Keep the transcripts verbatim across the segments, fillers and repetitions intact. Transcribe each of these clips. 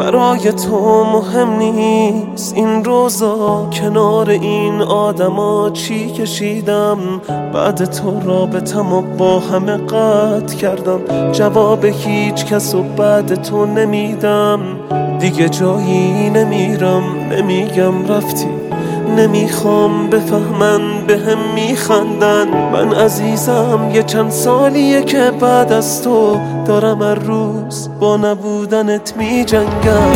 برای تو مهم نیست این روزا، کنار این آدما چی کشیدم. بعد تو رابطمو با همه قطع کردم، جواب هیچ کس و بعد تو نمیدم. دیگه جایی نمیرم، نمیگم رفتی، نمیخوام بفهمن بهم میخندن. من عزیزم یه چند سالیه که بعد از تو دارم هر روز با نبودنت میجنگم.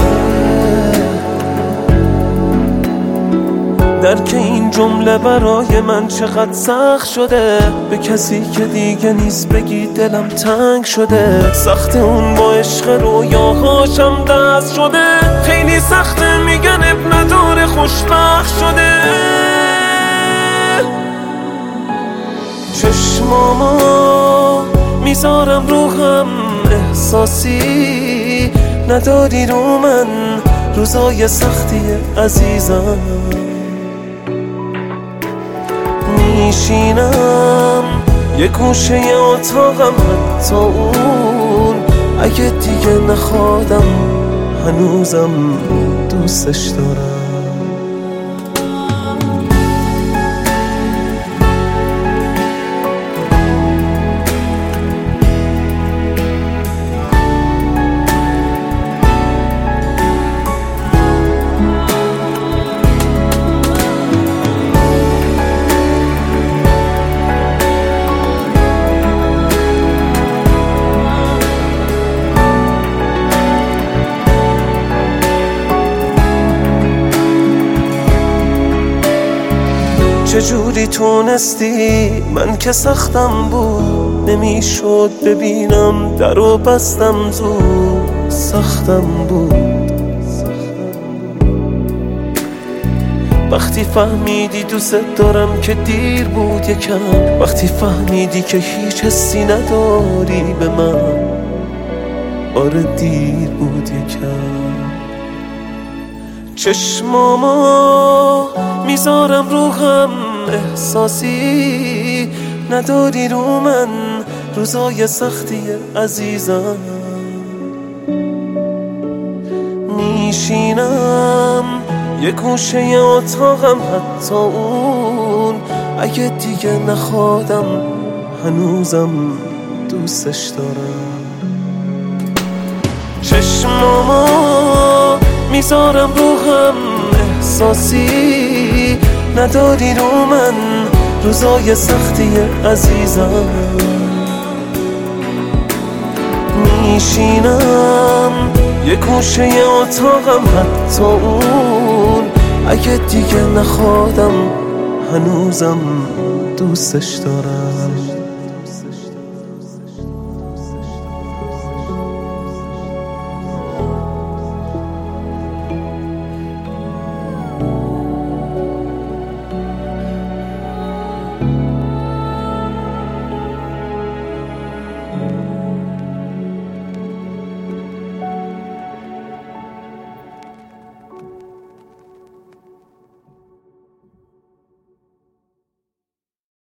درک این جمله برای من چقدر سخت شده، به کسی که دیگه نیست بگی دلم تنگ شده. سخت اون با عشق رویاهاشم دست شده، خیلی سخته میگن اب نداره خوشبخت شده. چشمامو میذارم رو هم، احساسی نداری رو من، روزای سختی عزیزم. میشینم یه گوشه اتاقم، حتی اون اگه دیگه نخوادم هنوزم دوستش دارم. چجوری تونستی؟ من که سختم بود، نمیشد ببینم در و بستم زود. سختم بود وقتی فهمیدی دوست دارم که دیر بود یکم، وقتی فهمیدی که هیچ حسی نداری به من. آره دیر بود یکم. چشمامو میذارم رو هم، احساسی نداری رو من، روزای سختی عزیزم. میشینم یه گوشه اتاقم، حتی اون اگه دیگه نخوادم هنوزم دوستش دارم. چشمامو میذارم رو هم، احساسی نداری رو من، روزای سختی عزیزم. میشینم یه گوشه اتاقم، حتی اون اگه دیگه نخوادم هنوزم دوستش دارم.